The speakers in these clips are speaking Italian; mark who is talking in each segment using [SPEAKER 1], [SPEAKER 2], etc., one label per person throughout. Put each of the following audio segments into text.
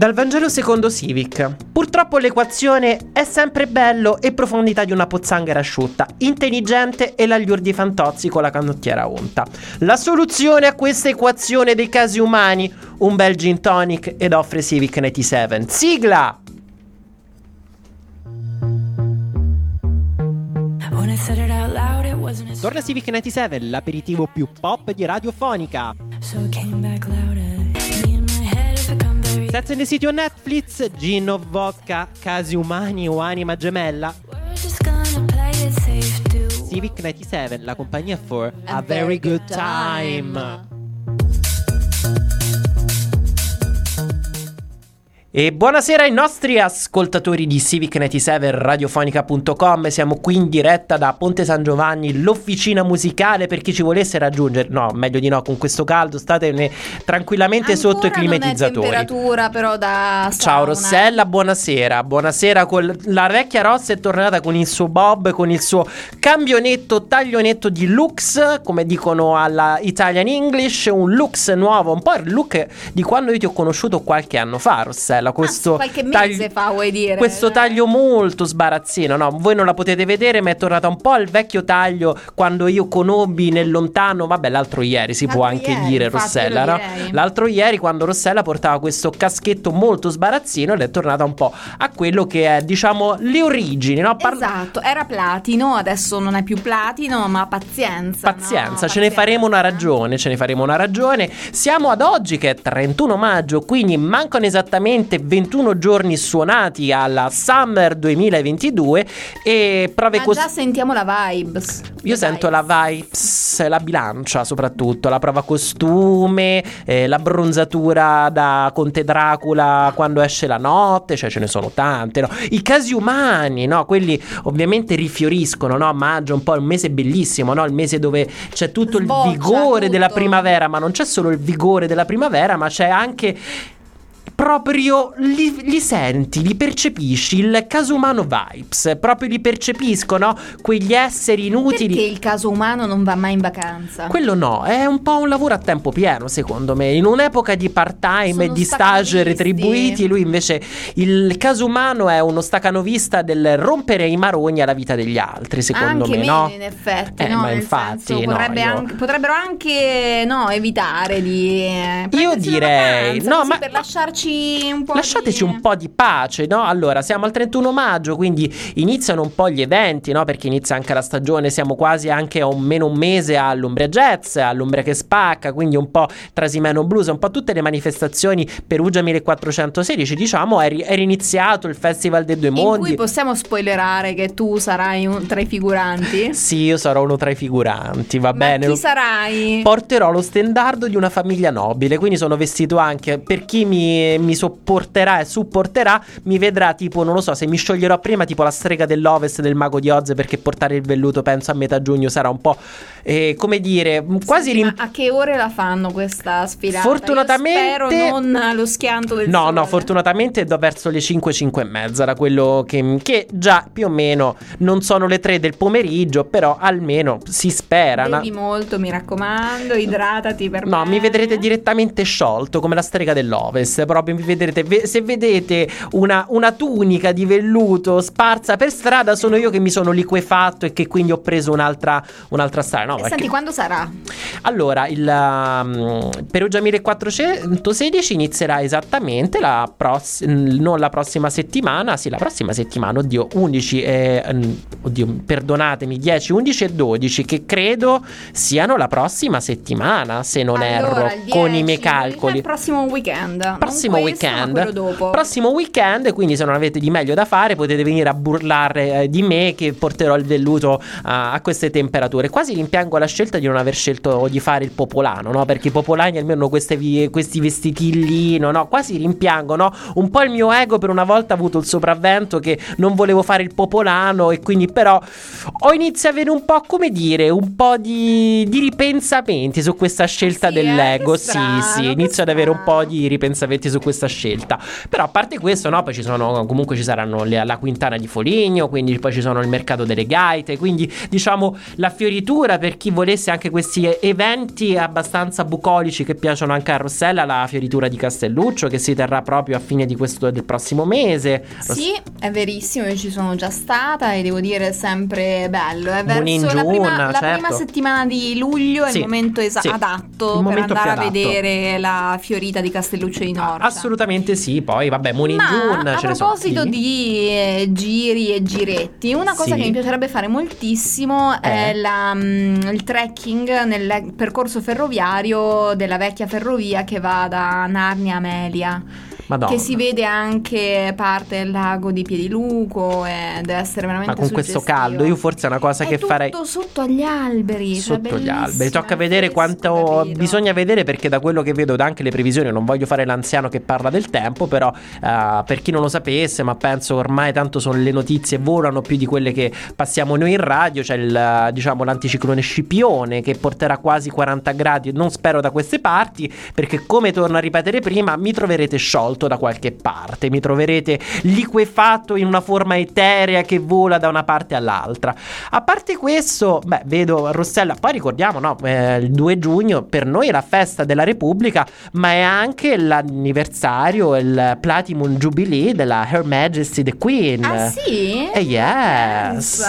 [SPEAKER 1] Dal Vangelo secondo Civic. Purtroppo l'equazione è sempre bello e profondità di una pozzanghera asciutta, intelligente e l'agliur di Fantozzi con la canottiera unta. La soluzione a questa equazione dei casi umani, un bel gin tonic ed offre Civic 97. Sigla! Torna Civic 97, l'aperitivo più pop di Radiofonica. Sex and the City on Netflix, gin o vodka, casi umani o anima gemella. Civic 97, la compagnia for a very good time. E buonasera ai nostri ascoltatori di Civic 97 radiofonica.com. Siamo qui in diretta da Ponte San Giovanni, l'officina musicale, per chi ci volesse raggiungere. No, meglio di no, con questo caldo statene tranquillamente ancora sotto i climatizzatori.
[SPEAKER 2] Non è temperatura però da sauna.
[SPEAKER 1] Ciao Rossella, buonasera. Buonasera, la vecchia Rossa è tornata con il suo bob, con il suo campionetto taglionetto di Lux, come dicono alla Italian English, un Lux nuovo, un po' il look di quando io ti ho conosciuto qualche anno fa, Rossella. Questo
[SPEAKER 2] qualche mese fa, vuoi dire?
[SPEAKER 1] Questo taglio molto sbarazzino, no? Voi non la potete vedere, ma è tornata un po' al vecchio taglio quando io conobbi nel lontano, vabbè, l'altro ieri si può anche dire, Rossella, no? L'altro ieri quando Rossella portava questo caschetto molto sbarazzino ed è tornata un po' a quello che è, diciamo, le origini, no?
[SPEAKER 2] Esatto, era platino, adesso non è più platino, ma pazienza,
[SPEAKER 1] ce ne faremo una ragione, Siamo ad oggi che è 31 maggio, quindi mancano esattamente 21 giorni suonati alla Summer 2022 e prove
[SPEAKER 2] così. Già sentiamo la vibes.
[SPEAKER 1] Io sento la vibes, la bilancia soprattutto, la prova costume, la bronzatura da Conte Dracula quando esce la notte, cioè ce ne sono tante, no? I casi umani, no? Quelli ovviamente rifioriscono, no? Maggio è un po' un mese bellissimo, no? Il mese dove c'è tutto il vigore della primavera, ma non c'è solo il vigore della primavera, ma c'è anche proprio li senti, li percepisci, il caso umano vibes, proprio li percepisco, no? Quegli esseri inutili.
[SPEAKER 2] Perché il caso umano non va mai in vacanza?
[SPEAKER 1] Quello no, è un po' un lavoro a tempo pieno secondo me, in un'epoca di part-time e di stage retribuiti. Lui invece, il caso umano è uno stacanovista del rompere i maroni alla vita degli altri, secondo
[SPEAKER 2] anche
[SPEAKER 1] me, no?
[SPEAKER 2] In effetti, no?
[SPEAKER 1] Ma infatti
[SPEAKER 2] senso, potrebbero anche evitare di
[SPEAKER 1] io direi
[SPEAKER 2] vacanza,
[SPEAKER 1] no, ma
[SPEAKER 2] per lasciarci un po'.
[SPEAKER 1] Lasciateci un po' di pace, no? Allora, siamo al 31 maggio, quindi iniziano un po' gli eventi, no? Perché inizia anche la stagione, siamo quasi anche a un mese all'Umbria Jazz, all'Umbria che spacca, quindi un po' Trasimeno Blues, un po' tutte le manifestazioni. Perugia 1416, diciamo, è iniziato il Festival dei Due Mondi.
[SPEAKER 2] In cui possiamo spoilerare che tu sarai tra i figuranti?
[SPEAKER 1] Sì, io sarò uno tra i figuranti, va bene.
[SPEAKER 2] Chi sarai?
[SPEAKER 1] Porterò lo stendardo di una famiglia nobile, quindi sono vestito anche, per chi mi sopporterà e supporterà, mi vedrà tipo, non lo so, se mi scioglierò prima tipo la strega dell'Ovest del Mago di Oz, perché portare il velluto penso a metà giugno sarà un po' come dire, quasi
[SPEAKER 2] ma a che ore la fanno questa sfilata?
[SPEAKER 1] Fortunatamente
[SPEAKER 2] io spero non allo schianto del sole.
[SPEAKER 1] No, fortunatamente do verso le 5 e mezza, da quello che già più o meno non sono le 3 del pomeriggio, però almeno si spera.
[SPEAKER 2] Bevi molto, mi raccomando, idratati per
[SPEAKER 1] no, mi vedrete direttamente sciolto come la strega dell'Ovest, proprio mi vedrete, se vedete una tunica di velluto sparsa per strada, sono io che mi sono liquefatto e che quindi ho preso un'altra strada. No,
[SPEAKER 2] senti, quando sarà?
[SPEAKER 1] Allora, il Perugia 1416 inizierà esattamente non la prossima settimana, sì, la prossima settimana, 10, 11 e 12, che credo siano la prossima settimana, se non erro, con i miei calcoli.
[SPEAKER 2] Il prossimo weekend.
[SPEAKER 1] Prossimo weekend, quindi se non avete di meglio da fare potete venire a burlare di me che porterò il velluto a queste temperature. Quasi rimpiango la scelta di non aver scelto di fare il popolano, no? Perché i popolani almeno questi vestitilli, no? Quasi rimpiango, no? Un po' il mio ego per una volta ha avuto il sopravvento che non volevo fare il popolano, e quindi però ho iniziato a avere un po', come dire, un po' di ripensamenti su questa scelta dell'ego. Sì, inizio ad avere un po' di ripensamenti su questa scelta. Però a parte questo, no, poi ci saranno la Quintana di Foligno, quindi poi ci sono il mercato delle gaite, quindi diciamo la fioritura per chi volesse anche questi eventi eventi abbastanza bucolici che piacciono anche a Rossella, la fioritura di Castelluccio che si terrà proprio a fine del prossimo mese.
[SPEAKER 2] Sì, è verissimo, io ci sono già stata e devo dire sempre bello. È verso la prima settimana di luglio è il momento adatto per andare a vedere la fiorita di Castelluccio di Norcia.
[SPEAKER 1] Assolutamente sì, poi vabbè, Moon in June.
[SPEAKER 2] A proposito di giri e giretti, una cosa che mi piacerebbe fare moltissimo è il trekking nel percorso ferroviario della vecchia ferrovia che va da Narnia a Melia.
[SPEAKER 1] Madonna.
[SPEAKER 2] Che si vede anche parte del lago di Piediluco ed essere veramente
[SPEAKER 1] con questo caldo io forse è una cosa che farei
[SPEAKER 2] tutto sotto agli alberi,
[SPEAKER 1] sotto gli alberi, tocca vedere quanto bisogna vedere, perché da quello che vedo da anche le previsioni, non voglio fare l'anziano che parla del tempo, però per chi non lo sapesse, ma penso ormai tanto sono le notizie volano più di quelle che passiamo noi in radio, c'è l'anticiclone Scipione che porterà quasi 40 gradi, non spero da queste parti, perché come torno a ripetere prima mi troverete sciolto da qualche parte, mi troverete liquefatto in una forma eterea che vola da una parte all'altra. A parte questo, vedo Rossella, poi ricordiamo, il 2 giugno per noi è la festa della Repubblica, ma è anche l'anniversario, il Platinum Jubilee della Her Majesty the Queen.
[SPEAKER 2] Ah sì?
[SPEAKER 1] Yes,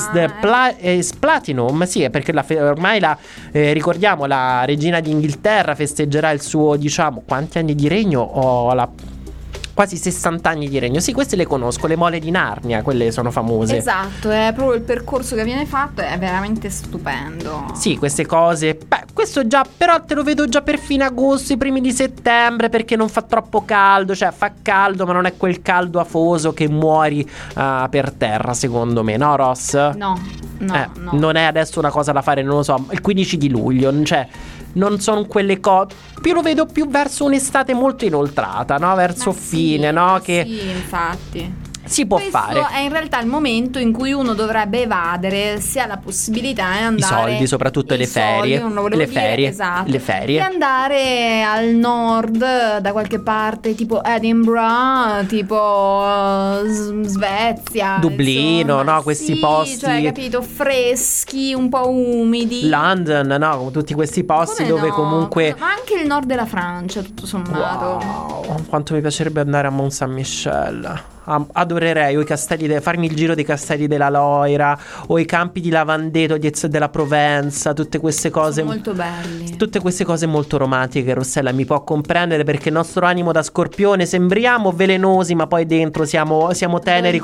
[SPEAKER 1] is Platinum, sì, perché ormai ricordiamo, la regina d'Inghilterra festeggerà il suo, quanti anni di regno? Quasi 60 anni di regno. Sì, queste le conosco, le mole di Narnia, quelle sono famose.
[SPEAKER 2] Esatto, è proprio il percorso che viene fatto, è veramente stupendo.
[SPEAKER 1] Sì, queste cose. Questo già, però te lo vedo già per fine agosto, i primi di settembre, perché non fa troppo caldo, cioè fa caldo, ma non è quel caldo afoso che muori per terra, secondo me, no Ross?
[SPEAKER 2] No.
[SPEAKER 1] Non è adesso una cosa da fare, non lo so, il 15 di luglio, cioè non sono quelle cose, lo vedo più verso un'estate molto inoltrata, no? Verso fine, no? Che
[SPEAKER 2] sì, infatti
[SPEAKER 1] si può fare.
[SPEAKER 2] Questo è in realtà il momento in cui uno dovrebbe evadere, si ha la possibilità di andare,
[SPEAKER 1] i soldi, soprattutto le ferie,
[SPEAKER 2] esatto,
[SPEAKER 1] le ferie,
[SPEAKER 2] di andare al nord da qualche parte, tipo Edinburgh, tipo Svezia,
[SPEAKER 1] Dublino,
[SPEAKER 2] insomma,
[SPEAKER 1] no? Questi posti,
[SPEAKER 2] cioè, capito, freschi, un po' umidi.
[SPEAKER 1] London, no? Tutti questi posti dove comunque,
[SPEAKER 2] ma anche il nord della Francia, tutto sommato.
[SPEAKER 1] Wow, quanto mi piacerebbe andare a Mont Saint-Michel. Adorerei farmi il giro dei castelli della Loira o i campi di Lavandeto della Provenza, tutte queste cose
[SPEAKER 2] sono molto belli,
[SPEAKER 1] tutte queste cose molto romantiche. Rossella mi può comprendere, perché il nostro animo da scorpione sembriamo velenosi, ma poi dentro siamo teneri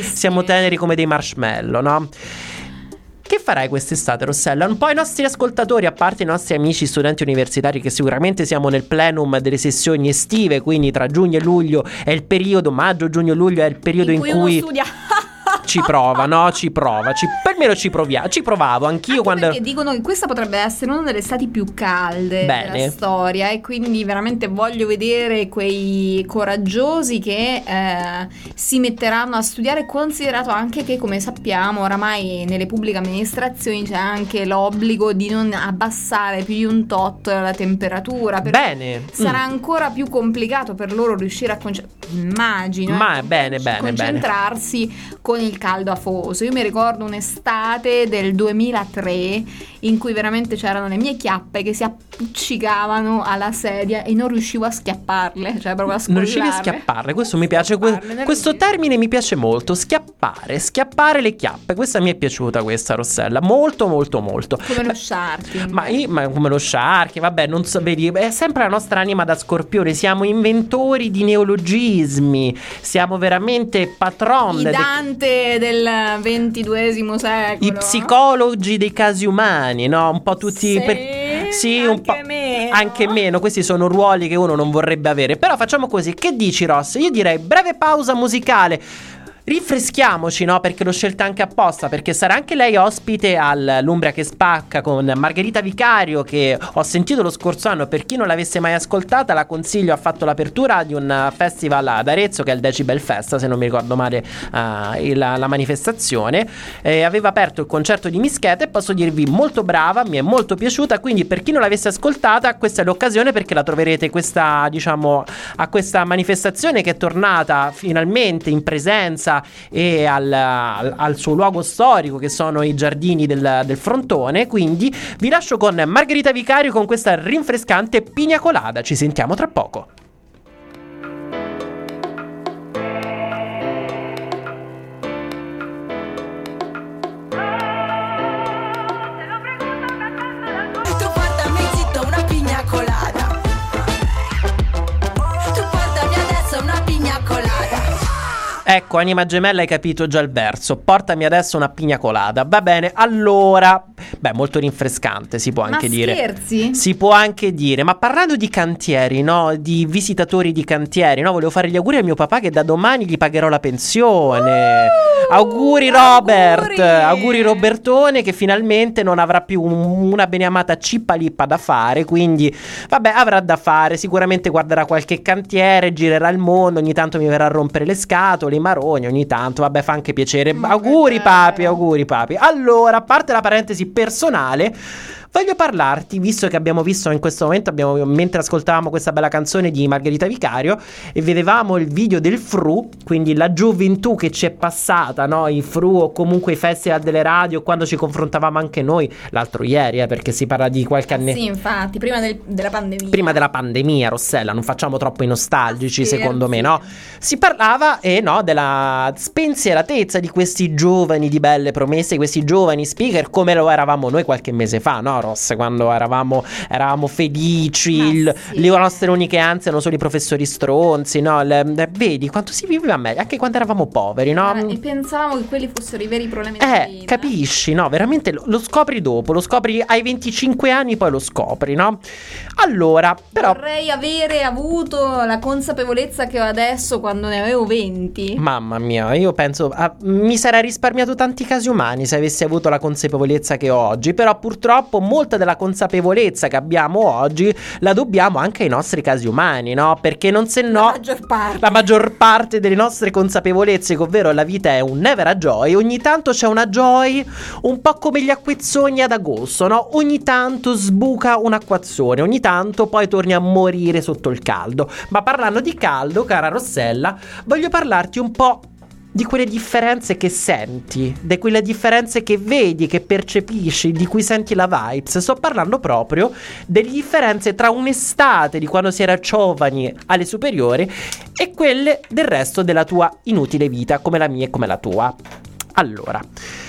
[SPEAKER 1] come dei marshmallow, no? Che farai quest'estate, Rossella? Un po' i nostri ascoltatori, a parte i nostri amici studenti universitari, che sicuramente siamo nel plenum delle sessioni estive, quindi tra giugno e luglio è il periodo, maggio, giugno, luglio è il periodo in cui
[SPEAKER 2] uno studia.
[SPEAKER 1] Ci prova, no? Almeno ci provavo anch'io,
[SPEAKER 2] anche perché dicono che questa potrebbe essere una delle estati più calde della storia, e quindi veramente voglio vedere quei coraggiosi che si metteranno a studiare, considerato anche che, come sappiamo, oramai nelle pubbliche amministrazioni c'è anche l'obbligo di non abbassare più di un tot la temperatura.
[SPEAKER 1] Bene.
[SPEAKER 2] Sarà ancora più complicato per loro riuscire a concentrarsi con il caldo afoso. Io mi ricordo un'estate del 2003 in cui veramente c'erano le mie chiappe che si appiccicavano alla sedia e non riuscivo a schiapparle, cioè proprio a scollarle.
[SPEAKER 1] Non riuscivi a schiapparle, questo mi piace, questo termine mi piace molto, schiappare le chiappe, questa mi è piaciuta, questa, Rossella, molto molto molto.
[SPEAKER 2] Come lo Sharky.
[SPEAKER 1] Ma come lo Sharky, vabbè, non so, vedi, è sempre la nostra anima da scorpione, siamo inventori di neologismi, siamo veramente patron,
[SPEAKER 2] i Dante del XXII secolo,
[SPEAKER 1] i psicologi dei casi umani, no? Un po' tutti anche meno. Questi sono ruoli che uno non vorrebbe avere. Però facciamo così, che dici, Ross? Io direi breve pausa musicale. Rinfreschiamoci, no? Perché l'ho scelta anche apposta, perché sarà anche lei ospite all'Umbria che spacca con Margherita Vicario, che ho sentito lo scorso anno. Per chi non l'avesse mai ascoltata, la consiglio. Ha fatto l'apertura di un festival ad Arezzo, che è il Decibel Fest, se non mi ricordo male la manifestazione. Aveva aperto il concerto di Mischeta e posso dirvi molto brava, mi è molto piaciuta. Quindi per chi non l'avesse ascoltata, questa è l'occasione, perché la troverete a questa manifestazione che è tornata finalmente in presenza casa e al suo luogo storico, che sono i giardini del Frontone. Quindi vi lascio con Margherita Vicario con questa rinfrescante pina colada. Ci sentiamo tra poco. Ecco, anima gemella, hai capito già il verso. Portami adesso una pina colada. Va bene, allora. Beh, molto rinfrescante, si può anche dire.
[SPEAKER 2] Ma scherzi?
[SPEAKER 1] Si può anche dire. Ma parlando di cantieri, no? Di visitatori di cantieri, no? Volevo fare gli auguri a mio papà, che da domani gli pagherò la pensione. Auguri Robert. Auguri Robertone, che finalmente non avrà più una beneamata cippa-lippa da fare. Quindi, vabbè, avrà da fare. Sicuramente guarderà qualche cantiere, girerà il mondo. Ogni tanto mi verrà a rompere le scatole, i maroni, ogni tanto. Vabbè, fa anche piacere. Auguri papi, auguri papi. Allora, a parte la parentesi personale, voglio parlarti, visto che abbiamo visto in questo momento, mentre ascoltavamo questa bella canzone di Margherita Vicario e vedevamo il video del FRU, quindi la gioventù che ci è passata, no? I FRU o comunque i festival delle radio, quando ci confrontavamo anche noi l'altro ieri, perché si parla di qualche anno.
[SPEAKER 2] Sì, infatti, prima della pandemia.
[SPEAKER 1] Prima della pandemia, Rossella, non facciamo troppo i nostalgici, secondo me, no? Si parlava, no, della spensieratezza di questi giovani di belle promesse, questi giovani speaker, come lo eravamo noi qualche mese fa, no? Ross, quando eravamo felici, le nostre uniche ansie erano solo i professori stronzi, no? Vedi quanto si viveva meglio, anche quando eravamo poveri, no?
[SPEAKER 2] E pensavamo che quelli fossero i veri problemi della vita.
[SPEAKER 1] Capisci, no? Veramente lo scopri dopo, lo scopri ai 25 anni, poi lo scopri, no? Allora, però
[SPEAKER 2] vorrei avere avuto la consapevolezza che ho adesso quando ne avevo 20.
[SPEAKER 1] Mamma mia, io penso mi sarei risparmiato tanti casi umani se avessi avuto la consapevolezza che ho oggi. Però purtroppo molta della consapevolezza che abbiamo oggi la dobbiamo anche ai nostri casi umani, no? Perché non se no la maggior parte delle nostre consapevolezze, ovvero la vita è un never a joy. Ogni tanto c'è una joy, un po' come gli acquezzoni ad agosto, no? Ogni tanto sbuca un acquazzone, ogni tanto poi torni a morire sotto il caldo. Ma parlando di caldo, cara Rossella, voglio parlarti un po' di quelle differenze che senti, di quelle differenze che vedi, che percepisci, di cui senti la vibes. Sto parlando proprio delle differenze tra un'estate di quando si era giovani alle superiori e quelle del resto della tua inutile vita, come la mia e come la tua. Allora,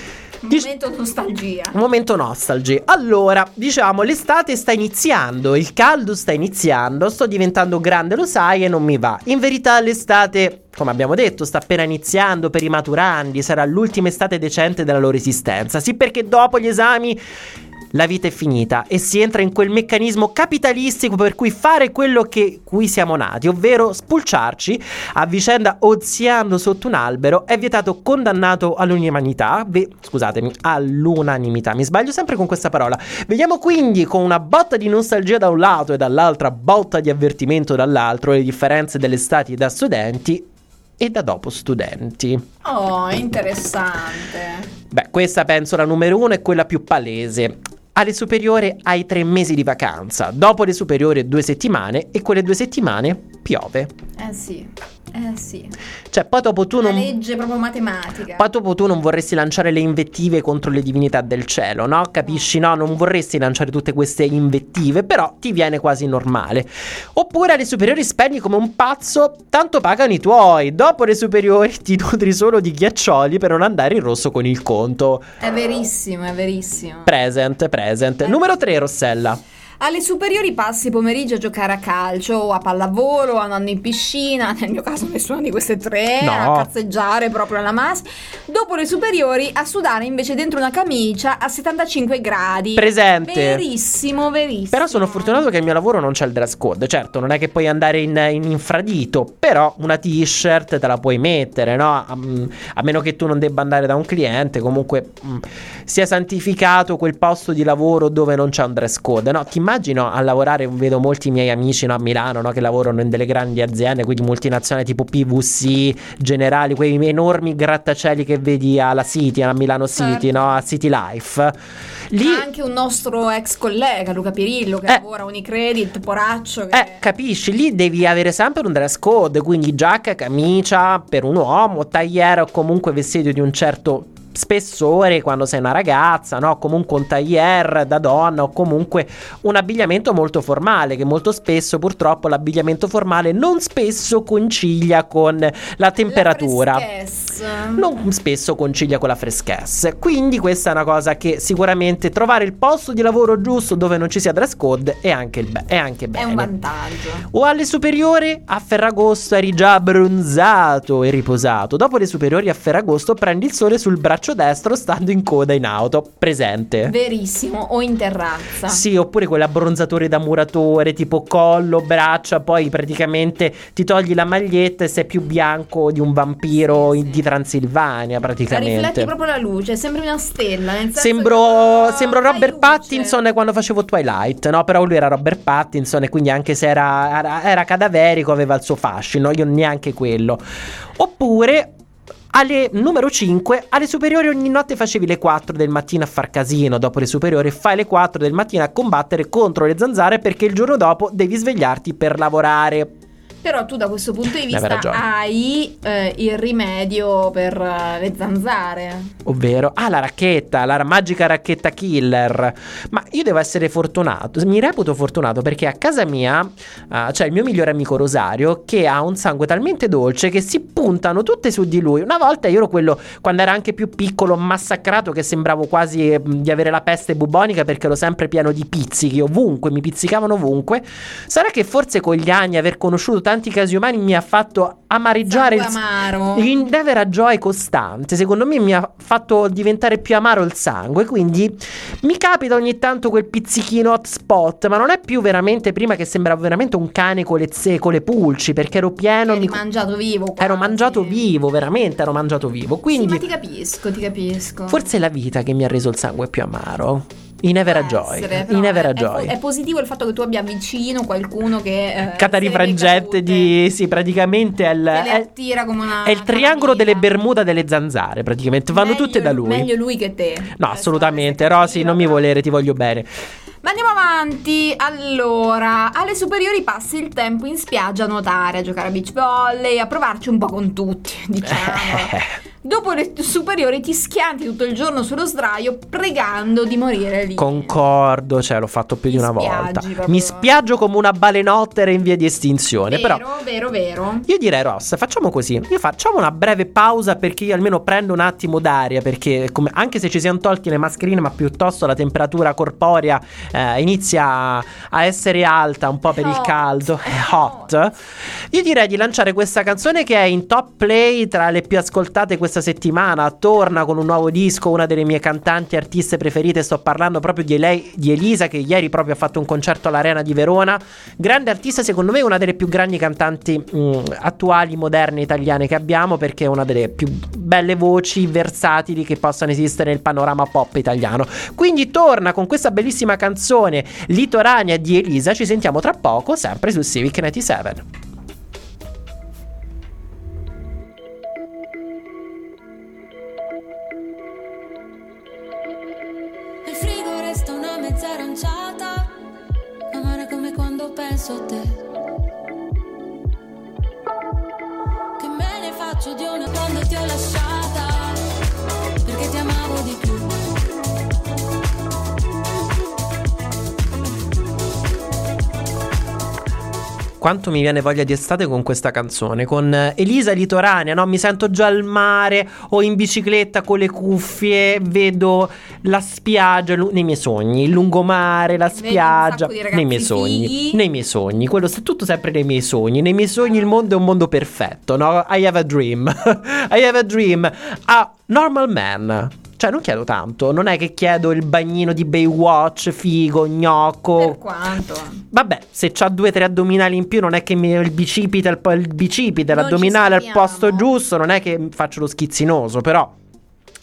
[SPEAKER 1] momento nostalgia. Allora, diciamo, l'estate sta iniziando, il caldo sta iniziando, sto diventando grande, lo sai, e non mi va. In verità l'estate, come abbiamo detto, sta appena iniziando per i maturandi, sarà l'ultima estate decente della loro esistenza. Sì, perché dopo gli esami la vita è finita e si entra in quel meccanismo capitalistico per cui fare quello che cui siamo nati, ovvero spulciarci a vicenda oziando sotto un albero, è vietato, condannato all'unanimità. Scusatemi, all'unanimità, mi sbaglio sempre con questa parola. Vediamo quindi, con una botta di nostalgia da un lato e dall'altra botta di avvertimento dall'altro, le differenze delle estati da studenti e da dopo studenti.
[SPEAKER 2] Oh, interessante.
[SPEAKER 1] Beh, questa penso la numero 1 è quella più palese. Alle superiori hai 3 mesi di vacanza, dopo le superiori 2 settimane, e quelle 2 settimane piove.
[SPEAKER 2] Sì.
[SPEAKER 1] Cioè, poi dopo tu
[SPEAKER 2] una legge proprio matematica.
[SPEAKER 1] Poi dopo tu non vorresti lanciare le invettive contro le divinità del cielo, no? Capisci, no? Non vorresti lanciare tutte queste invettive, però ti viene quasi normale. Oppure alle superiori spegni come un pazzo, tanto pagano i tuoi. Dopo le superiori ti nutri solo di ghiaccioli per non andare in rosso con il conto.
[SPEAKER 2] È verissimo.
[SPEAKER 1] Present. Numero 3, Rossella.
[SPEAKER 2] Alle superiori passi i pomeriggi a giocare a calcio o a pallavolo, andando in piscina, nel mio caso nessuna di queste tre, a cazzeggiare proprio alla massa. Dopo le superiori a sudare invece dentro una camicia a 75 gradi.
[SPEAKER 1] Presente.
[SPEAKER 2] Verissimo.
[SPEAKER 1] Però sono fortunato che il mio lavoro non c'è il dress code. Certo, non è che puoi andare in infradito, però una t-shirt te la puoi mettere, no? A meno che tu non debba andare da un cliente, comunque sia santificato quel posto di lavoro dove non c'è un dress code, no? Ti immagino a lavorare, vedo molti miei amici, no, a Milano, no, che lavorano in delle grandi aziende, quindi multinazionali tipo PVC, Generali, quei enormi grattacieli che vedi alla City, a Milano City, certo, no, a City Life. Lì
[SPEAKER 2] anche un nostro ex collega Luca Pirillo che lavora a Unicredit, poraccio che...
[SPEAKER 1] capisci, lì devi avere sempre un dress code, quindi giacca, camicia per un uomo, tagliere o comunque vestito di un certo spessore quando sei una ragazza, no? Comunque un tailleur da donna o comunque un abbigliamento molto formale, che molto spesso purtroppo l'abbigliamento formale non spesso concilia con la temperatura, non spesso concilia con la freschesse, quindi questa è una cosa che sicuramente trovare il posto di lavoro giusto dove non ci sia dress code è anche bene, è
[SPEAKER 2] un vantaggio.
[SPEAKER 1] O alle superiori a Ferragosto eri già abbronzato e riposato, dopo le superiori a Ferragosto prendi il sole sul braccio destro stando in coda in auto, presente?
[SPEAKER 2] Verissimo, o in terrazza.
[SPEAKER 1] Sì, oppure quell'abbronzatore da muratore tipo collo, braccia, poi praticamente ti togli la maglietta e sei più bianco di un vampiro di Transilvania praticamente.
[SPEAKER 2] Rifletti proprio la luce, sembri una stella, nel senso
[SPEAKER 1] sembro Robert Pattinson quando facevo Twilight, no? Però lui era Robert Pattinson e quindi anche se era cadaverico aveva il suo fascino, io neanche quello. Oppure numero 5, alle superiori ogni notte facevi le 4 del mattino a far casino, dopo le superiori fai le 4 del mattino a combattere contro le zanzare perché il giorno dopo devi svegliarti per lavorare.
[SPEAKER 2] Però tu da questo punto di vista hai il rimedio per le zanzare,
[SPEAKER 1] ovvero la racchetta, la magica racchetta killer. Ma io devo essere fortunato, mi reputo fortunato perché a casa mia c'è il mio migliore amico Rosario che ha un sangue talmente dolce che si puntano tutte su di lui. Una volta io ero quello, quando era anche più piccolo, massacrato, che sembravo quasi di avere la peste bubonica perché ero sempre pieno di pizzichi ovunque, mi pizzicavano ovunque. Sarà che forse con gli anni aver conosciuto tanti casi umani mi ha fatto amareggiare il Nevera Joy costante, secondo me mi ha fatto diventare più amaro il sangue, quindi mi capita ogni tanto quel pizzichino hotspot, ma non è più veramente, prima che sembrava veramente un cane con le pulci, perché ero pieno,
[SPEAKER 2] mangiato vivo quasi.
[SPEAKER 1] Ero mangiato vivo, veramente ero mangiato vivo, quindi
[SPEAKER 2] sì, ma ti capisco.
[SPEAKER 1] Forse è la vita che mi ha reso il sangue più amaro. In Nevera Joy.
[SPEAKER 2] È positivo il fatto che tu abbia vicino qualcuno che
[SPEAKER 1] Catari Frangette sì, praticamente è il triangolo delle Bermuda delle zanzare, praticamente vanno tutte da lui.
[SPEAKER 2] Meglio lui che te.
[SPEAKER 1] No, assolutamente, Rosy, non mi volere, ti voglio bene.
[SPEAKER 2] Ma andiamo avanti. Allora, alle superiori passi il tempo in spiaggia a nuotare, a giocare a beach volley, a provarci un po' con tutti, diciamo. Dopo le superiori ti schianti tutto il giorno sullo sdraio pregando di morire lì.
[SPEAKER 1] Concordo, l'ho fatto più di una volta. Mi spiaggio come una balenottera in via di estinzione.
[SPEAKER 2] Vero.
[SPEAKER 1] Io direi, Ross, facciamo così. Facciamo una breve pausa perché io almeno prendo un attimo d'aria, perché anche se ci siamo tolti le mascherine, ma piuttosto la temperatura corporea inizia a essere alta un po' per il caldo. È hot. Io direi di lanciare questa canzone che è in top play tra le più ascoltate questa settimana. Torna con un nuovo disco una delle mie cantanti artiste preferite, sto parlando proprio di Elisa, che ieri proprio ha fatto un concerto all'Arena di Verona. Grande artista, secondo me una delle più grandi cantanti attuali, moderne, italiane che abbiamo, perché è una delle più belle voci versatili che possano esistere nel panorama pop italiano. Quindi torna con questa bellissima canzone Litoranea di Elisa. Ci sentiamo tra poco sempre su Civic 97.
[SPEAKER 3] Aranciata, amare come quando penso a te, che me ne faccio di una quando ti ho lasciata, perché ti amavo di più.
[SPEAKER 1] Quanto mi viene voglia di estate con questa canzone, con Elisa Litoranea, no? Mi sento già al mare o in bicicletta con le cuffie, vedo la spiaggia nei miei sogni, il lungomare, la spiaggia, nei miei sogni, quello è tutto sempre nei miei sogni. Nei miei sogni il mondo è un mondo perfetto, no? I have a dream. I have a dream. A normal man. Cioè non chiedo tanto, non è che chiedo il bagnino di Baywatch, figo, gnocco.
[SPEAKER 2] Per quanto?
[SPEAKER 1] Vabbè, se c'ha 2 o 3 addominali in più non è che il bicipite, l'addominale al posto giusto, non è che faccio lo schizzinoso, però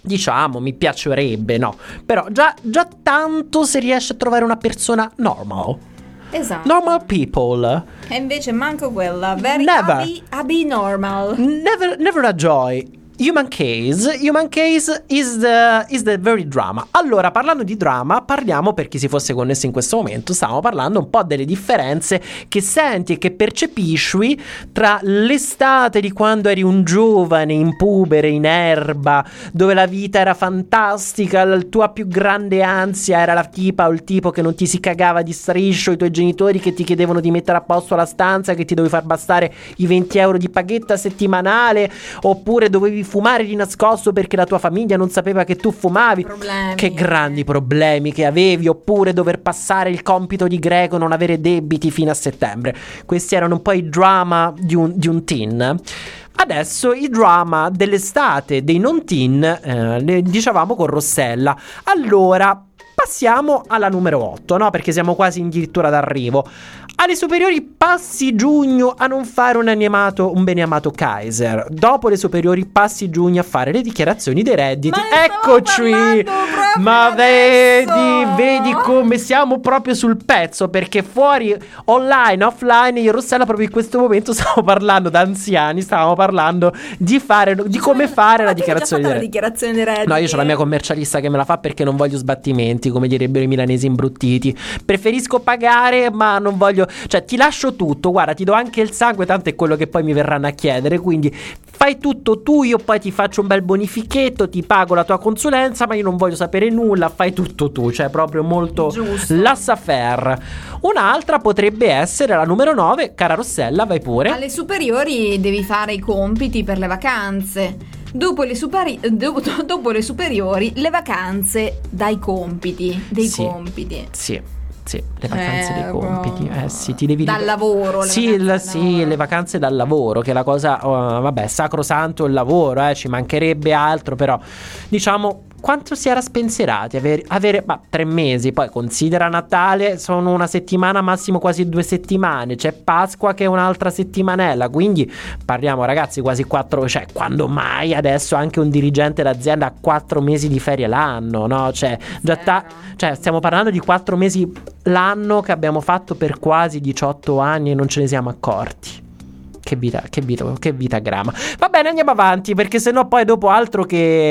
[SPEAKER 1] diciamo, mi piacerebbe, no? Però già tanto se riesce a trovare una persona normal.
[SPEAKER 2] Esatto.
[SPEAKER 1] Normal people.
[SPEAKER 2] E invece manco quella. Very abnormal.
[SPEAKER 1] Never a joy. Human case is the very drama. Allora, parlando di drama, parliamo, per chi si fosse connesso in questo momento, stiamo parlando un po' delle differenze che senti e che percepisci tra l'estate di quando eri un giovane, in pubere, in erba, dove la vita era fantastica, la tua più grande ansia era la tipa o il tipo che non ti si cagava di striscio, i tuoi genitori che ti chiedevano di mettere a posto la stanza, che ti dovevi far bastare i 20 euro di paghetta settimanale, oppure dovevi fumare di nascosto perché la tua famiglia non sapeva che tu fumavi.
[SPEAKER 2] Problemi.
[SPEAKER 1] Che grandi problemi che avevi. Oppure dover passare il compito di greco, non avere debiti fino a settembre. Questi erano un po' i drama di un teen. Adesso i drama dell'estate dei non teen, ne dicevamo con Rossella. Allora passiamo alla numero 8, no? Perché siamo quasi addirittura d'arrivo. Alle superiori passi giugno a non fare un beneamato Kaiser. Dopo le superiori passi giugno a fare le dichiarazioni dei redditi. Eccoci! Ma vedi come siamo proprio sul pezzo, perché fuori, online, offline, io e Rossella proprio in questo momento stiamo parlando da anziani, stavamo parlando di come fare la dichiarazione dei redditi. No, io ho la mia commercialista che me la fa perché non voglio sbattimenti, come direbbero i milanesi imbruttiti. Preferisco pagare, ma non voglio, cioè ti lascio tutto, guarda, ti do anche il sangue, tanto è quello che poi mi verranno a chiedere, quindi fai tutto tu, io poi ti faccio un bel bonifichetto, ti pago la tua consulenza, ma io non voglio sapere nulla, fai tutto tu, cioè proprio molto laissez-faire. Un'altra potrebbe essere la numero 9, cara Rossella, vai pure.
[SPEAKER 2] Alle superiori devi fare i compiti per le vacanze. Dopo le superiori le vacanze dai compiti, compiti.
[SPEAKER 1] Sì, le vacanze dei compiti. Sì, ti devi
[SPEAKER 2] dal lavoro.
[SPEAKER 1] Le vacanze dal lavoro, che è la cosa, vabbè, sacrosanto il lavoro, ci mancherebbe altro, però diciamo quanto si era spensierati avere 3 mesi, poi considera Natale, sono una settimana, massimo quasi 2 settimane, c'è Pasqua che è un'altra settimanella, quindi parliamo, ragazzi, quasi 4, cioè quando mai adesso anche un dirigente d'azienda ha 4 mesi di ferie l'anno, no? Cioè cioè stiamo parlando di 4 mesi l'anno che abbiamo fatto per quasi 18 anni e non ce ne siamo accorti. Che vita grama. Va bene, andiamo avanti, perché sennò poi dopo altro che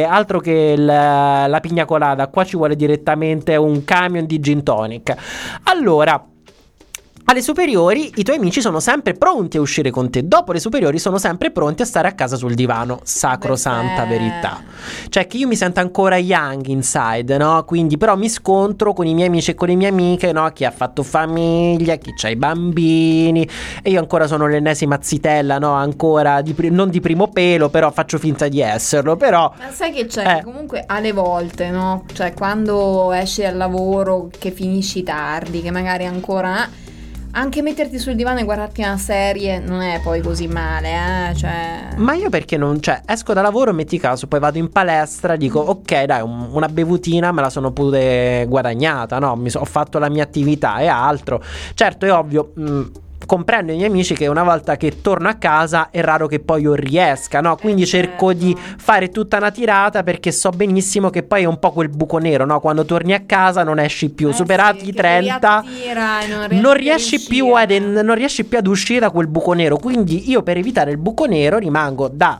[SPEAKER 1] la pigna colada, qua ci vuole direttamente un camion di gin tonic. Allora, alle superiori i tuoi amici sono sempre pronti a uscire con te. Dopo le superiori sono sempre pronti a stare a casa sul divano. Sacrosanta verità. Cioè che io mi sento ancora young inside, no? Quindi però mi scontro con i miei amici e con le mie amiche, no? Chi ha fatto famiglia, chi c'ha i bambini. E io ancora sono l'ennesima zitella, no? Ancora non di primo pelo, però faccio finta di esserlo. Però
[SPEAKER 2] ma sai che c'è? Comunque alle volte, no? Cioè quando esci dal lavoro, che finisci tardi, che magari ancora anche metterti sul divano e guardarti una serie non è poi così male, cioè. Ma
[SPEAKER 1] io perché non, cioè, esco da lavoro, metti caso, poi vado in palestra, dico ok, dai, una bevutina me la sono pure guadagnata, no? Ho fatto la mia attività e altro. Certo, è ovvio, comprendo i miei amici che una volta che torno a casa è raro che poi io riesca, no? Quindi cerco di fare tutta una tirata, perché so benissimo che poi è un po' quel buco nero, no? Quando torni a casa non esci più, superati i 30 non riesci più ad uscire da quel buco nero. Quindi io, per evitare il buco nero, rimango da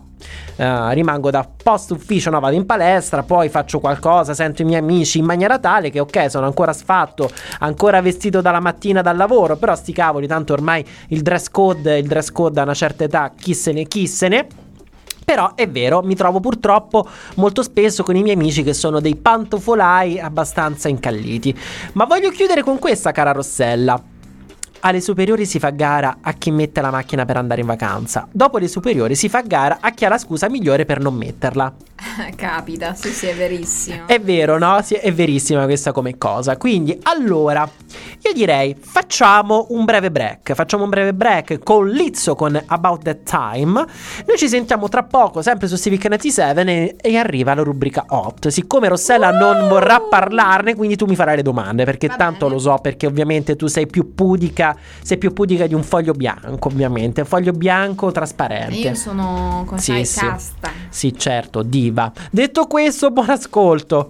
[SPEAKER 1] post ufficio, no? Vado in palestra, poi faccio qualcosa, sento i miei amici, in maniera tale che ok, sono ancora sfatto, ancora vestito dalla mattina dal lavoro, però sti cavoli, tanto ormai il dress code a una certa età chi se ne. Però è vero, mi trovo purtroppo molto spesso con i miei amici che sono dei pantofolai abbastanza incalliti. Ma voglio chiudere con questa, cara Rossella. Alle superiori si fa gara a chi mette la macchina per andare in vacanza. Dopo le superiori si fa gara a chi ha la scusa migliore per non metterla.
[SPEAKER 2] Capita, sì, è verissimo.
[SPEAKER 1] È vero, no? Sì, è verissima questa come cosa. Quindi, allora, io direi facciamo un breve break con Lizzo con About That Time. Noi ci sentiamo tra poco, sempre su Civic 97, e arriva la rubrica Hot. Siccome Rossella non vorrà parlarne, quindi tu mi farai le domande, perché tanto lo so, perché ovviamente tu sei più pudica di un foglio bianco, ovviamente, foglio bianco trasparente.
[SPEAKER 2] Io sono casta.
[SPEAKER 1] Sì, certo, dillo. estiva. Detto questo, buon ascolto.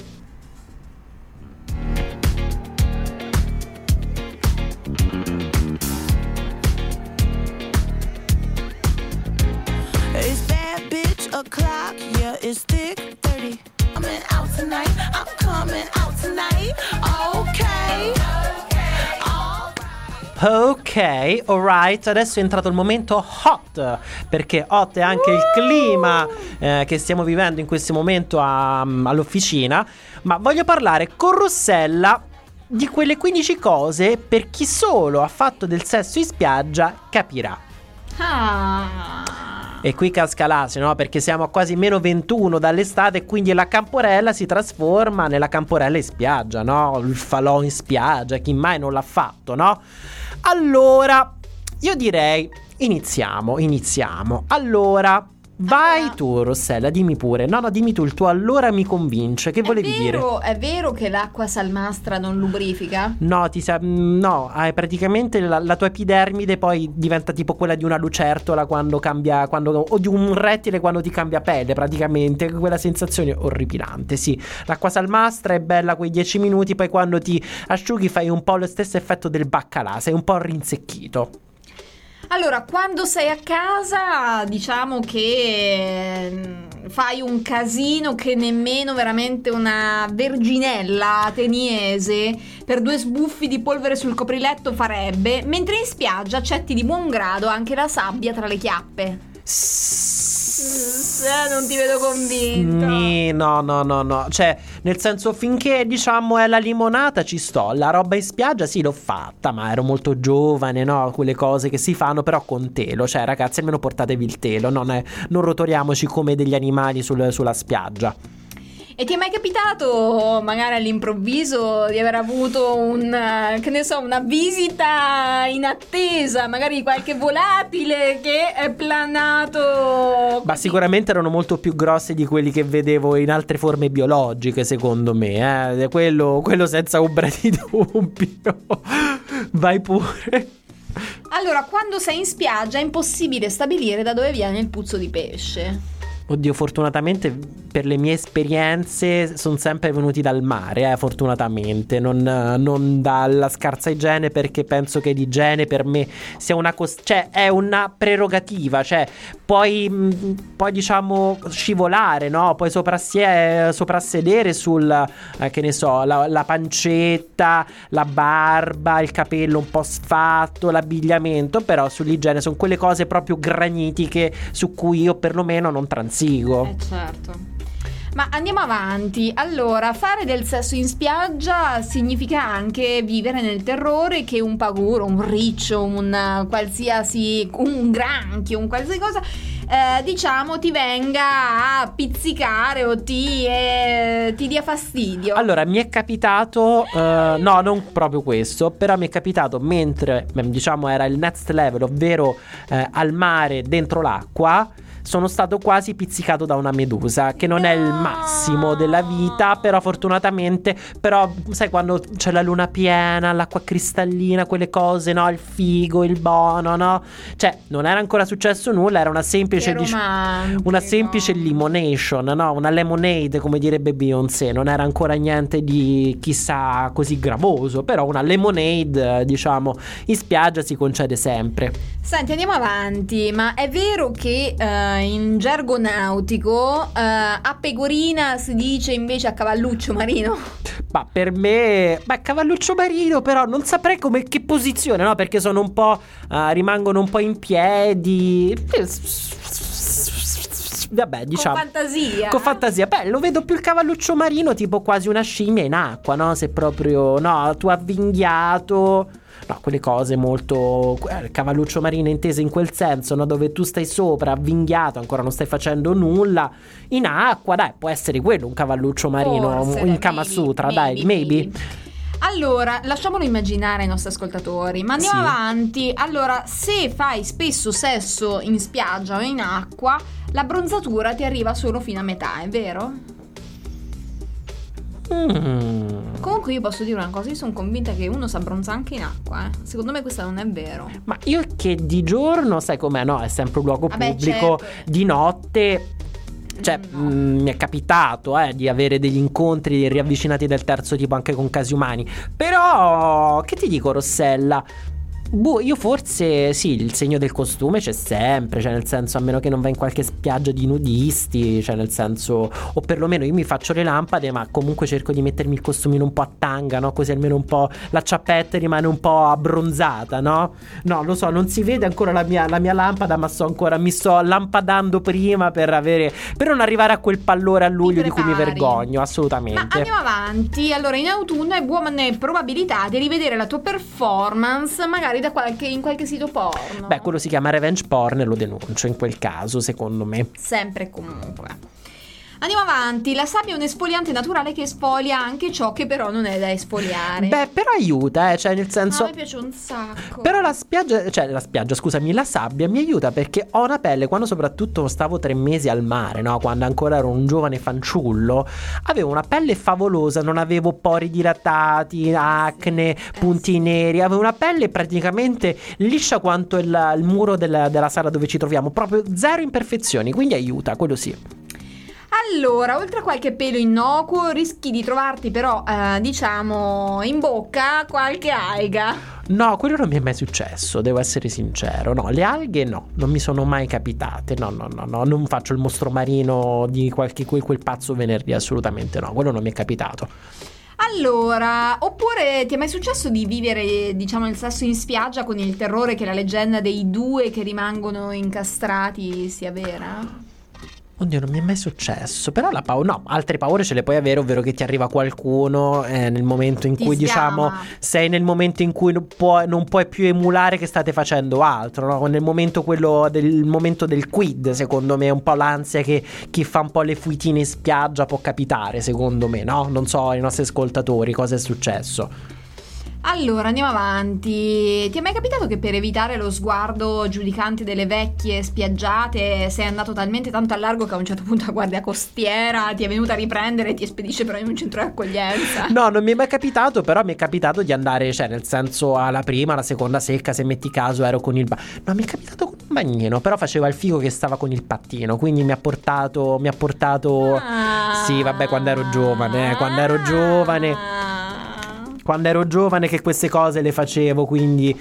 [SPEAKER 3] O'clock, yeah, it's thick 30. Coming out tonight, I'm coming out tonight.
[SPEAKER 1] Ok, alright, adesso è entrato il momento hot, perché hot è anche il clima che stiamo vivendo in questo momento all'officina. Ma voglio parlare con Rossella di quelle 15 cose per chi solo ha fatto del sesso in spiaggia capirà. E qui casca l'asino, no? Perché siamo a quasi meno 21 dall'estate e quindi la camporella si trasforma nella camporella in spiaggia, no? Il falò in spiaggia, chi mai non l'ha fatto, no? Allora, io direi iniziamo. Allora, vai tu Rossella, dimmi pure. No, dimmi tu il tuo allora mi convince. Che volevi dire?
[SPEAKER 2] È vero che l'acqua salmastra non lubrifica?
[SPEAKER 1] No, praticamente la tua epidermide poi diventa tipo quella di una lucertola o di un rettile quando ti cambia pelle, praticamente. Quella sensazione orripilante, sì. L'acqua salmastra è bella quei 10 minuti, poi quando ti asciughi fai un po' lo stesso effetto del baccalà, sei un po' rinsecchito.
[SPEAKER 2] Allora, quando sei a casa, diciamo che fai un casino che nemmeno veramente una verginella ateniese per 2 sbuffi di polvere sul copriletto farebbe, mentre in spiaggia accetti di buon grado anche la sabbia tra le chiappe. Non ti vedo convinto.
[SPEAKER 1] No. Cioè, nel senso, finché diciamo è la limonata ci sto. La roba in spiaggia sì, l'ho fatta, ma ero molto giovane, no? Quelle cose che si fanno però con telo. Cioè, ragazzi, almeno portatevi il telo. Non rotoriamoci come degli animali sulla spiaggia.
[SPEAKER 2] E ti è mai capitato, magari all'improvviso, di aver avuto una visita inattesa, magari di qualche volatile che è planato?
[SPEAKER 1] Ma sicuramente erano molto più grossi di quelli che vedevo in altre forme biologiche, secondo me, quello senza ombra di dubbio. Vai pure.
[SPEAKER 2] Allora, quando sei in spiaggia è impossibile stabilire da dove viene il puzzo di pesce.
[SPEAKER 1] Oddio, fortunatamente per le mie esperienze sono sempre venuti dal mare, fortunatamente, non dalla scarsa igiene, perché penso che l'igiene per me sia è una prerogativa, cioè puoi diciamo scivolare, no? Puoi soprassedere sul che ne so, la pancetta, la barba, il capello un po' sfatto, l'abbigliamento, però sull'igiene sono quelle cose proprio granitiche su cui io perlomeno non transigo.
[SPEAKER 2] Certo. Ma andiamo avanti. Allora, fare del sesso in spiaggia significa anche vivere nel terrore che un paguro, un riccio, un granchio, un qualsiasi cosa diciamo ti venga a pizzicare o ti dia fastidio.
[SPEAKER 1] Allora, mi è capitato no, non proprio questo, però mi è capitato mentre diciamo era il next level, ovvero al mare dentro l'acqua. Sono stato quasi pizzicato da una medusa, che non è il massimo della vita, però fortunatamente, sai quando c'è la luna piena, l'acqua cristallina, quelle cose, no? Il figo, il bono, no? Cioè, non era ancora successo nulla, era una semplice limonation, no? Una lemonade, come direbbe Beyoncé. Non era ancora niente di chissà così gravoso, però una lemonade, diciamo, in spiaggia si concede sempre.
[SPEAKER 2] Senti, andiamo avanti, ma è vero che in gergo nautico a pecorina si dice invece a cavalluccio marino?
[SPEAKER 1] Ma per me, cavalluccio marino, però non saprei che posizione, no? Perché sono un po' rimangono un po' in piedi. Vabbè, diciamo con fantasia. Lo vedo più il cavalluccio marino tipo quasi una scimmia in acqua, no? Se proprio, no, tu avvinghiato. No, quelle cose molto cavalluccio marino inteso in quel senso, no? Dove tu stai sopra, avvinghiato, ancora non stai facendo nulla in acqua, dai, può essere quello un cavalluccio marino. Forse, in Kama Sutra, maybe.
[SPEAKER 2] Allora, lasciamolo immaginare ai nostri ascoltatori, ma andiamo avanti. Allora, se fai spesso sesso in spiaggia o in acqua, la bronzatura ti arriva solo fino a metà, è vero? Comunque io posso dire una cosa, io sono convinta che uno si abbronza anche in acqua, Secondo me questo non è vero.
[SPEAKER 1] Ma io che di giorno, sai com'è, no? È sempre un luogo pubblico, certo. Di notte cioè mi è capitato di avere degli incontri riavvicinati del terzo tipo anche con casi umani. Però che ti dico, Rossella? Io forse sì, il segno del costume c'è sempre, cioè nel senso, a meno che non vai in qualche spiaggia di nudisti, cioè nel senso, o perlomeno io mi faccio le lampade, ma comunque cerco di mettermi il costumino un po' a tanga, no? Così almeno un po' la ciappetta rimane un po' abbronzata, no? No, lo so, non si vede ancora la mia lampada, ma mi sto lampadando prima per non arrivare a quel pallore a luglio di cui mi vergogno, assolutamente.
[SPEAKER 2] Ma andiamo avanti. Allora, in autunno hai buone probabilità di rivedere la tua performance magari in qualche sito porno.
[SPEAKER 1] Beh, quello si chiama revenge porn e lo denuncio in quel caso, secondo me.
[SPEAKER 2] Sempre e comunque. Andiamo avanti. La sabbia è un esfoliante naturale che esfolia anche ciò che però non è da esfoliare.
[SPEAKER 1] Beh, però aiuta, cioè nel senso,
[SPEAKER 2] a me piace un sacco.
[SPEAKER 1] Però la sabbia mi aiuta perché ho una pelle, quando soprattutto stavo 3 mesi al mare, no? Quando ancora ero un giovane fanciullo, avevo una pelle favolosa, non avevo pori dilatati, acne, punti neri, avevo una pelle praticamente liscia quanto il muro della sala dove ci troviamo, proprio zero imperfezioni, quindi aiuta, quello sì.
[SPEAKER 2] Allora, oltre a qualche pelo innocuo, rischi di trovarti però, diciamo, in bocca qualche alga.
[SPEAKER 1] No, quello non mi è mai successo, devo essere sincero. No, le alghe no, non mi sono mai capitate. No, non faccio il mostro marino di quel pazzo venerdì, assolutamente no, quello non mi è capitato.
[SPEAKER 2] Allora, oppure ti è mai successo di vivere, diciamo, il sesso in spiaggia con il terrore che la leggenda dei 2 che rimangono incastrati sia vera?
[SPEAKER 1] Oddio, non mi è mai successo. Però no, altre paure ce le puoi avere, ovvero che ti arriva qualcuno nel momento in cui, diciamo, sei nel momento in cui non puoi più emulare che state facendo altro, no? Nel momento momento del quid, secondo me, è un po' l'ansia che chi fa un po' le fuitine in spiaggia può capitare, secondo me, no? Non so, ai nostri ascoltatori cosa è successo.
[SPEAKER 2] Allora, andiamo avanti. Ti è mai capitato che per evitare lo sguardo giudicante delle vecchie spiaggiate sei andato talmente tanto a largo che a un certo punto la guardia costiera ti è venuta a riprendere e ti spedisce però in un centro di accoglienza?
[SPEAKER 1] No, non mi è mai capitato, però mi è capitato di andare, cioè nel senso, alla prima, alla seconda secca, se metti caso ero con no, mi è capitato con un bagnino, però faceva il figo che stava con il pattino, quindi mi ha portato sì, vabbè, quando ero giovane Quando ero giovane che queste cose le facevo, quindi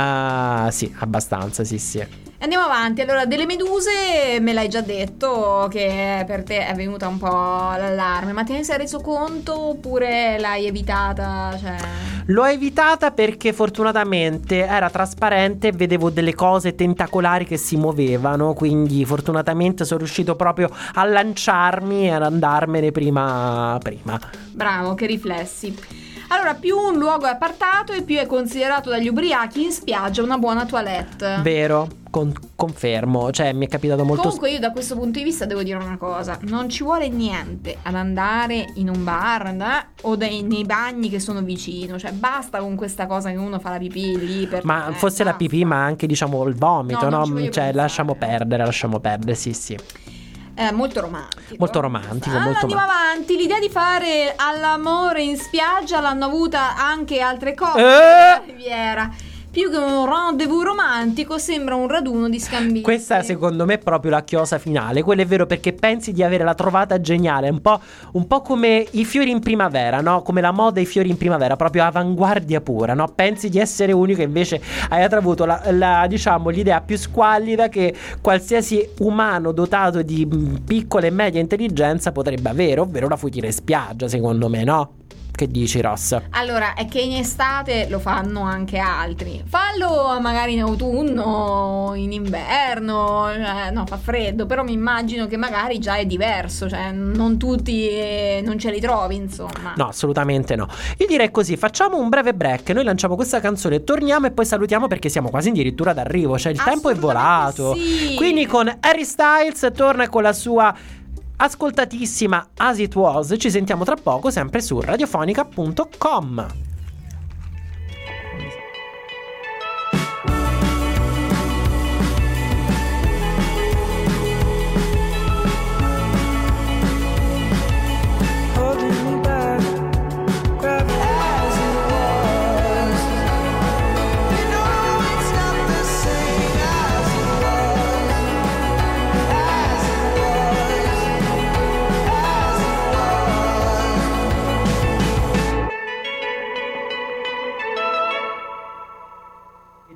[SPEAKER 1] sì, abbastanza, sì.
[SPEAKER 2] Andiamo avanti. Allora, delle meduse me l'hai già detto che per te è venuta un po' l'allarme, ma te ne sei reso conto oppure l'hai evitata? Cioè...
[SPEAKER 1] L'ho evitata perché fortunatamente era trasparente e vedevo delle cose tentacolari che si muovevano, quindi fortunatamente sono riuscito proprio a lanciarmi e ad andarmene prima.
[SPEAKER 2] Bravo, che riflessi. Allora, più un luogo è appartato e più è considerato dagli ubriachi in spiaggia una buona toilette.
[SPEAKER 1] Vero, confermo, cioè mi è capitato molto.
[SPEAKER 2] Comunque io da questo punto di vista devo dire una cosa: non ci vuole niente ad andare in un bar o nei bagni che sono vicino, cioè basta con questa cosa che uno fa la pipì lì per
[SPEAKER 1] ma fosse la pipì, ma anche, diciamo, il vomito, no? Cioè lasciamo perdere, sì.
[SPEAKER 2] Molto romantico.
[SPEAKER 1] Molto romantico.
[SPEAKER 2] Andiamo avanti. L'idea di fare all'amore in spiaggia l'hanno avuta anche altre cose. Riviera. Più che un rendezvous romantico sembra un raduno di scambisti.
[SPEAKER 1] Questa secondo me è proprio la chiosa finale. Quello è vero, perché pensi di avere la trovata geniale, un po' come i fiori in primavera, no? Come la moda, i fiori in primavera, proprio avanguardia pura, no? Pensi di essere unico, invece hai avuto diciamo l'idea più squallida che qualsiasi umano dotato di piccola e media intelligenza potrebbe avere, ovvero la fuitina in spiaggia, secondo me, no? Che dici, Ross?
[SPEAKER 2] Allora, è che in estate lo fanno anche altri. Fallo magari in autunno, in inverno, no, fa freddo, però mi immagino che magari già è diverso, cioè non tutti non ce li trovi, insomma.
[SPEAKER 1] No, assolutamente no. Io direi così, facciamo un breve break, noi lanciamo questa canzone, torniamo e poi salutiamo perché siamo quasi addirittura d'arrivo, cioè il tempo è volato.
[SPEAKER 2] Sì.
[SPEAKER 1] Quindi con Harry Styles torna con la sua ascoltatissima As It Was. Ci sentiamo tra poco sempre su radiofonica.com.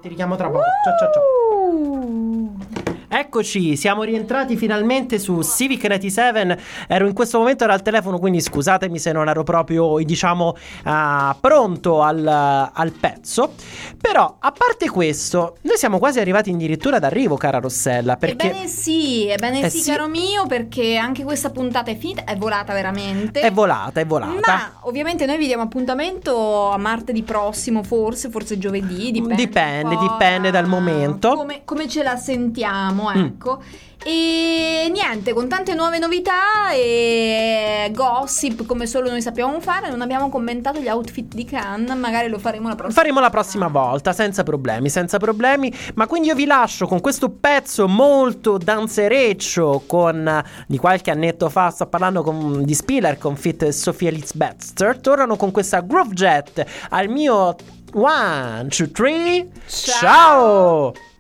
[SPEAKER 1] Ti richiamo tra poco. Ciao. Eccoci, siamo rientrati finalmente su Civic 97. Ero in questo momento al telefono, quindi scusatemi se non ero proprio, diciamo, pronto al pezzo. Però, a parte questo, noi siamo quasi arrivati addirittura d'arrivo, cara Rossella. Perché...
[SPEAKER 2] Ebbene sì, caro mio, perché anche questa puntata è finita, è volata veramente.
[SPEAKER 1] È volata.
[SPEAKER 2] Ma ovviamente noi vi diamo appuntamento a martedì prossimo, forse giovedì,
[SPEAKER 1] dipende dal momento.
[SPEAKER 2] Come ce la sentiamo. Ecco. E niente, con tante nuove novità e gossip come solo noi sappiamo fare. Non abbiamo commentato gli outfit di Cannes, magari lo faremo la prossima volta, senza problemi. Ma quindi io vi lascio con questo pezzo molto danzereccio di qualche annetto fa. Sto parlando di Spiller con feat Sophia Ellis-Bextor. Tornano con questa Groove Jet al mio 1, 2, 3. Ciao!